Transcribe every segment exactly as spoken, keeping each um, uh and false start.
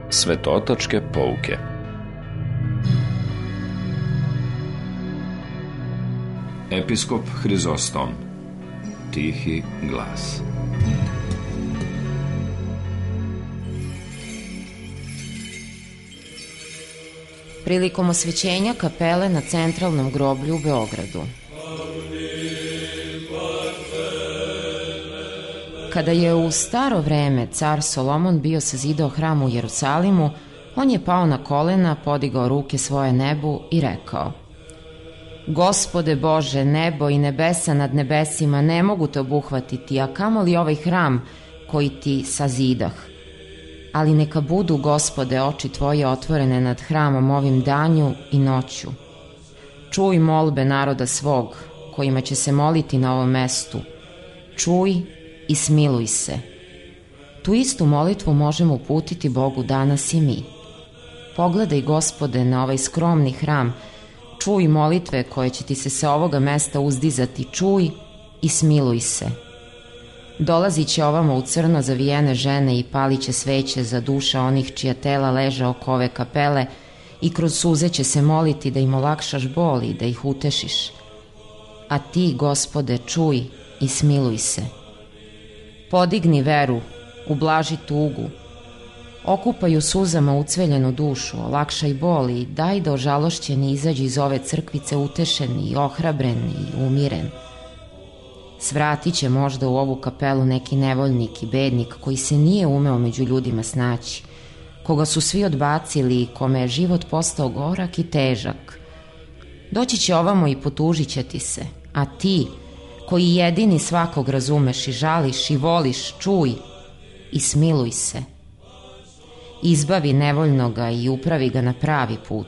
Svetotačke pouke. Episkop Hrizostom. Tihi glas. Prilikom osvećenja kapele na Centralnom groblju u Beogradu. Kada je u staro vreme car Solomon bio sazidao hram u Jerusalimu, on je pao na kolena, podigao ruke svoje nebu i rekao: Gospode Bože, nebo i nebesa nad nebesima ne mogu te obuhvatiti, a kamoli ovaj hram koji ti sazidah. Ali neka budu, Gospode, oči tvoje otvorene nad hramom ovim danju i noću. Čuj molbe naroda svog, kojima će se moliti na ovom mestu. Čuj i smiluj se. Tu istu molitvu možemo uputiti Bogu danas i mi. Pogledaj, Gospode, na ovaj skromni hram, čuj molitve koje će ti se sa ovoga mesta uzdizati, čuj i smiluj se. Dolazit će ovamo u crno zavijene žene i palit će sveće za duša onih čija tela leže oko ove kapele i kroz suze će se moliti da im olakšaš bol i da ih utešiš. A ti, Gospode, čuj i smiluj se. Podigni veru, ublaži tugu, okupaj u suzama ucveljenu dušu, olakšaj bol i daj da ožalošćeni izađe iz ove crkvice utešen i ohrabren i umiren. Svratit će možda u ovu kapelu neki nevoljnik i bednik koji se nije umeo među ljudima snaći, koga su svi odbacili i kome je život postao gorak i težak. Doći će ovamo i potužit će ti se, a ti, koji jedini svakog razumeš i žališ i voliš, čuj i smiluj se. Izbavi nevoljnoga i upravi ga na pravi put.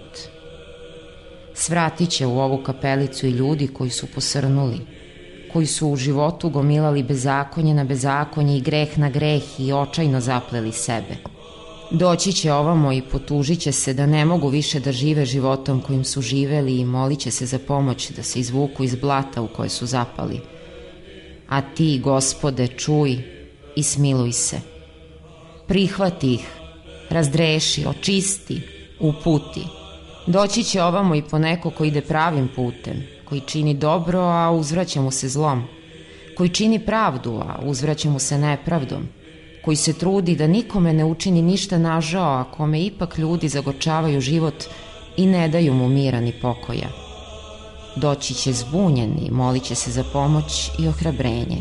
Svratit će u ovu kapelicu i ljudi koji su posrnuli, koji su u životu gomilali bezakonje na bezakonje i greh na greh i očajno zapleli sebe. Doći će ovamo i potužit će se da ne mogu više da žive životom kojim su živeli i molit će se za pomoć da se izvuku iz blata u koje su zapali. A ti, Gospode, čuj i smiluj se. Prihvati ih, razdreši, očisti, uputi. Doći će ovamo i po neko ko ide pravim putem, koji čini dobro, a uzvraća mu se zlom, koji čini pravdu, a uzvraća mu se nepravdom, koji se trudi da nikome ne učini ništa nažao, a kome ipak ljudi zagorčavaju život i ne daju mu mira ni pokoja. Doći će zbunjeni, molit će se za pomoć i ohrabrenje.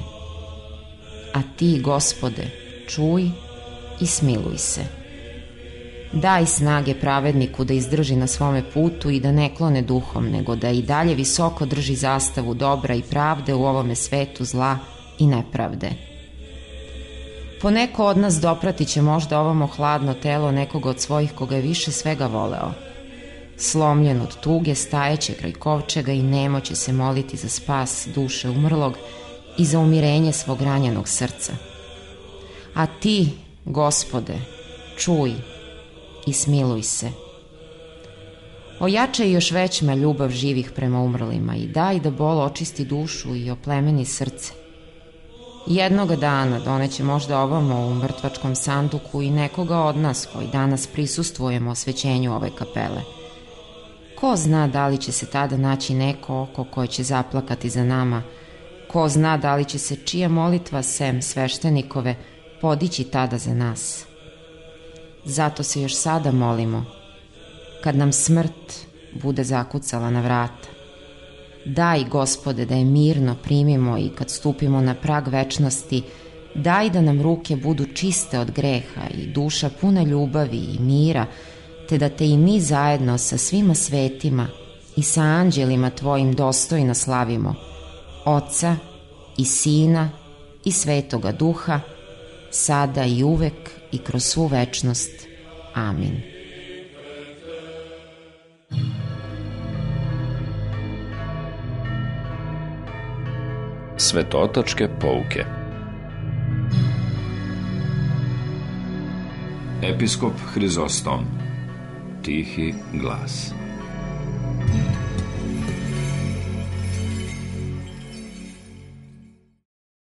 A ti, Gospode, čuj i smiluj se. Daj snage pravedniku da izdrži na svome putu i da ne klone duhom, nego da i dalje visoko drži zastavu dobra i pravde u ovome svetu zla i nepravde. Poneko od nas dopratit će možda ovamo hladno telo nekoga od svojih koga je više svega voleo. Slomljen od tuge stajeće kraj kovčega i nemo će se moliti za spas duše umrlog i za umirenje svog ranjenog srca. A ti, Gospode, čuj i smiluj se. Ojačaj još većma ljubav živih prema umrlima i daj da bol očisti dušu i oplemeni srce. Jednoga dana doneće možda ovamo u mrtvačkom sanduku i nekoga od nas koji danas prisustvujemo osvećenju ove kapele. Ko zna da li će se tada naći neko oko koje će zaplakati za nama, ko zna da li će se čija molitva sem sveštenikove podići tada za nas. Zato se još sada molimo, kad nam smrt bude zakucala na vrata. Daj, Gospode, da je mirno primimo i kad stupimo na prag večnosti, daj da nam ruke budu čiste od greha i duša puna ljubavi i mira, te da te i mi zajedno sa svima svetima i sa anđelima tvojim dostojno slavimo, Oca i Sina i Svetoga Duha, sada i uvek i kroz svu večnost. Amin. Svetotačke pouke. Episkop Hrizostom. Tihi glas.